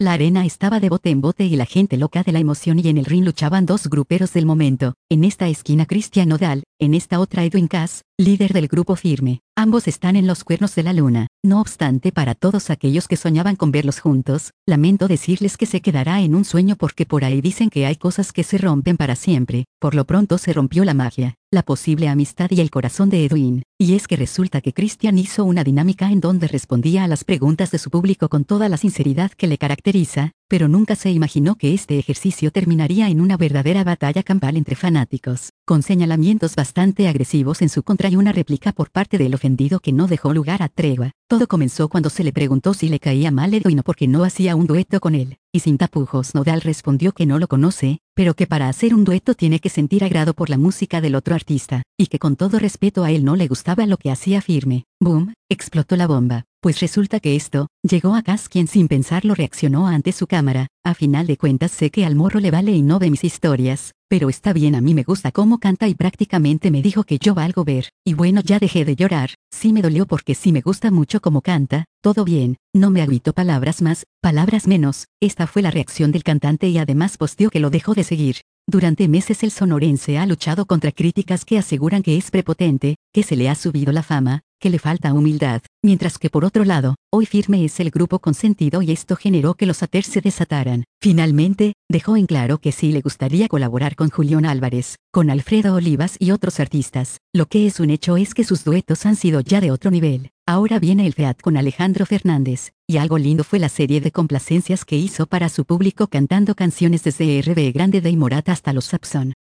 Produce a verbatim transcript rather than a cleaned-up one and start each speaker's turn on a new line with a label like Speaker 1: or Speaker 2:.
Speaker 1: La arena estaba de bote en bote y la gente loca de la emoción, y en el ring luchaban dos gruperos del momento. En esta esquina Cristian Nodal, en esta otra Edwin Cass, líder del grupo Firme. Ambos están en los cuernos de la luna. No obstante, para todos aquellos que soñaban con verlos juntos, lamento decirles que se quedará en un sueño, porque por ahí dicen que hay cosas que se rompen para siempre. Por lo pronto se rompió la magia, la posible amistad y el corazón de Edwin. Y es que resulta que Cristian hizo una dinámica en donde respondía a las preguntas de su público con toda la sinceridad que le caracteriza, pero nunca se imaginó que este ejercicio terminaría en una verdadera batalla campal entre fanáticos, con señalamientos bastante agresivos en su contra y una réplica por parte del ofendido que no dejó lugar a tregua. Todo comenzó cuando se le preguntó si le caía mal Edwin o porque no hacía un dueto con él, y sin tapujos Nodal respondió que no lo conoce, pero que para hacer un dueto tiene que sentir agrado por la música del otro artista, y que con todo respeto a él no le gustaba lo que hacía Firme. ¡Boom! Explotó la bomba. Pues resulta que esto, llegó a Cass, quien sin pensarlo reaccionó ante su cámara. A final de cuentas sé que al morro le vale y no ve mis historias, pero está bien, a mí me gusta cómo canta y prácticamente me dijo que yo valgo ver. Y bueno, ya dejé de llorar. Sí me dolió porque sí me gusta mucho cómo canta, todo bien, no me agüito, palabras más, palabras menos. Esta fue la reacción del cantante y además posteó que lo dejó de seguir. Durante meses el sonorense ha luchado contra críticas que aseguran que es prepotente, que se le ha subido la fama, que le falta humildad, mientras que por otro lado, hoy Firme es el grupo consentido y esto generó que los haters se desataran. Finalmente, dejó en claro que sí le gustaría colaborar con Julián Álvarez, con Alfredo Olivas y otros artistas. Lo que es un hecho es que sus duetos han sido ya de otro nivel. Ahora viene el feat con Alejandro Fernández, y algo lindo fue la serie de complacencias que hizo para su público cantando canciones desde R B Grande de Morat hasta los Saxon.